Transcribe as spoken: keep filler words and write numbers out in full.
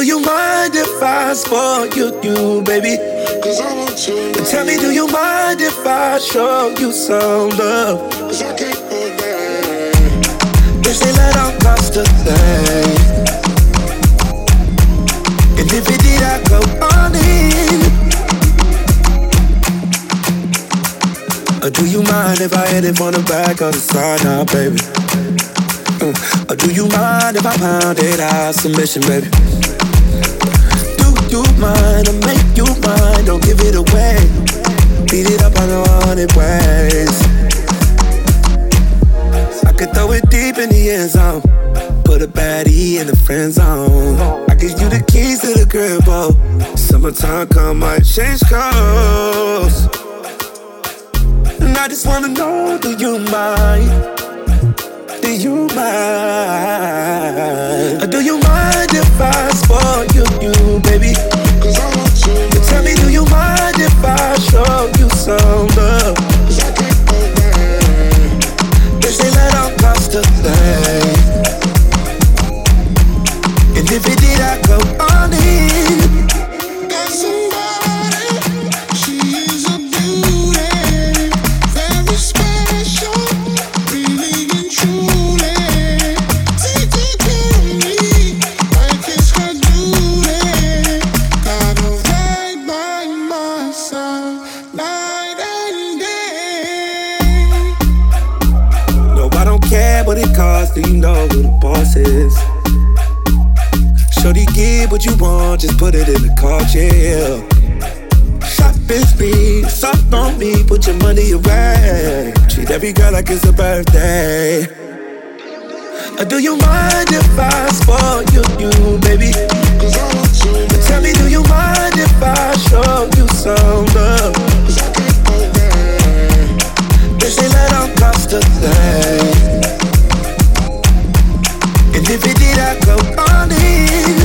you mind if I spoil you, you, baby? Cause I want to. Tell me, do you mind if I show you some love? Cause I can't hold that. They say let don't cost a thing. And if it did, I'd go on in. Or do you mind if I hit it from the back or the side now, baby? Uh, or do you mind if I pound it out submission, baby? Do you mind? I'll make you mine. Don't give it away. Beat it up on a hundred ways. I could throw it deep in the end zone. Put a baddie in the friend zone. I give you the keys to the crib, oh. Summertime come, might change clothes. And I just wanna know, do you mind? Do you mind? Or do you mind if I spoil you, you, baby? Cause I want to. Tell me, do you mind if I show you some love? Cause I can't hold that. They say let don't cost a thing. And if it did, I'd go on in. Got somebody, she is a beauty, very special, really and truly. Taking care of me like it's her duty. Got her right by my side, night and day. No, I don't care what it costs. Do you know who the boss is? Shorty, give what you want, just put it in the car, yeah. Shopping spree, soft on me, put your money away. Treat every girl like it's a birthday. Or do you mind if I spoil you, you, baby? Cause I want to. Tell me, do you mind if I show you some love? Cause I can't hold that. They say let don't cost a thing. And if it did, I'd go on in.